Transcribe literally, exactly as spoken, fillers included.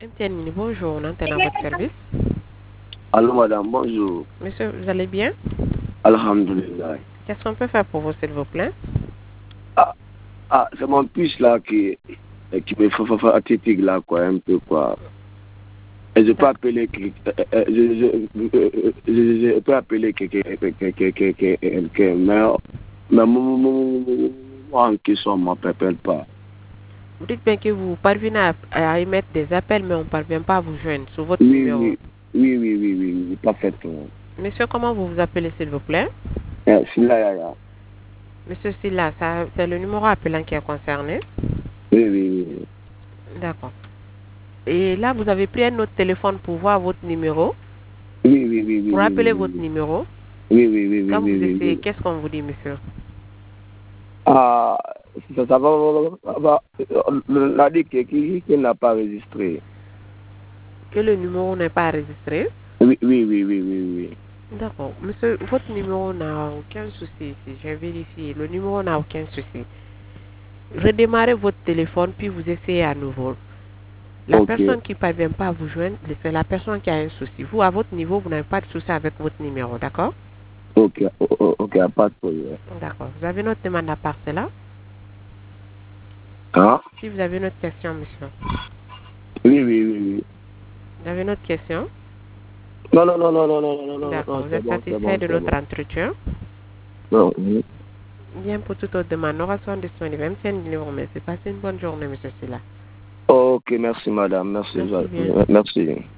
M T N Mini, bonjour, on entend à votre service. Allô, madame, bonjour. Monsieur, vous allez bien? Alhamdulillah. Qu'est-ce qu'on peut faire pour vous, s'il vous plaît? Ah, ah c'est mon fils là qui, qui me fait fatigue là, quoi, un peu, quoi. Et je peux appeler quelqu'un, je, je, je, je, je peux appeler quelqu'un, mais, mais moi en question, on ne m'appelle pas. Vous dites bien que vous parvenez à, à émettre des appels, mais on ne parvient pas à vous joindre sur votre Oui, numéro. oui, oui, oui, oui, oui, oui, parfaitement. Monsieur, comment vous vous appelez, s'il vous plaît? Eh, Silla Yaya. Monsieur Silla, ça- c'est le numéro appelant qui est concerné? Oui, oui, oui. D'accord. Et là, vous avez pris un autre téléphone pour voir votre numéro, Oui, oui, oui, oui, pour oui, appeler oui, votre oui. numéro. Oui, oui, oui, oui, Quand oui, vous oui, essayez, oui. qu'est-ce qu'on vous dit, monsieur? Ah, ça, ça va, ça va, on a dit qu'il qui, qui n'a pas enregistré. Que le numéro n'est pas enregistré? Oui, oui, oui, oui, oui, oui. D'accord. Monsieur, votre numéro n'a aucun souci ici. J'ai vérifié. Le numéro n'a aucun souci. Redémarrez votre téléphone, puis vous essayez à nouveau. La Ok, personne qui ne parvient pas à vous joindre, c'est la personne qui a un souci. Vous, à votre niveau, vous n'avez pas de souci avec votre numéro, d'accord? ok, o- ok, pas de problème. D'accord. Vous avez une autre demande à part cela? Hein? Si vous avez une autre question, monsieur. Oui, oui, oui, oui. Vous avez une autre question? Non, non, non, non, non, non, non, non, D'accord. non, Vous c'est êtes bon, c'est satisfait bon, de c'est notre bon. entretien? Non, oui. Bien, pour toute autre demande, nous restons disponibles. Même si un numéro, mais c'est passé une bonne journée, monsieur Silla. Ok, merci madame, merci, Merci bien. merci.